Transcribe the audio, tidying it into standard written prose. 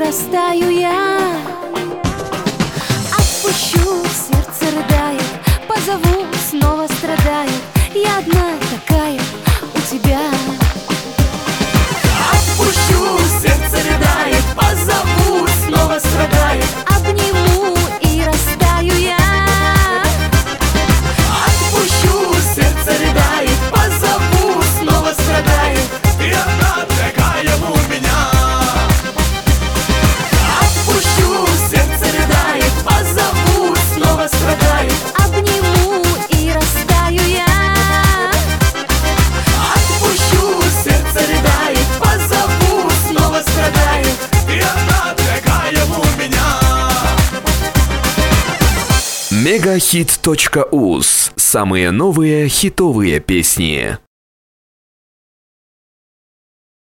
растаю я. Отпущу, сердце рыдает, позову, снова страдает. Я одна такая у тебя. Отпущу, сердце рыдает, позову, снова страдает. Обниму и растаю я. Отпущу, сердце рыдает, позову, снова страдает. И одна такая у меня. Отпущу, сердце рыдает, позову, снова страдает. Обниму и растаю я. Отпущу, сердце рыдает, позову, снова страдает. И одна такая у меня. Мегахит.уз. Самые новые хитовые песни.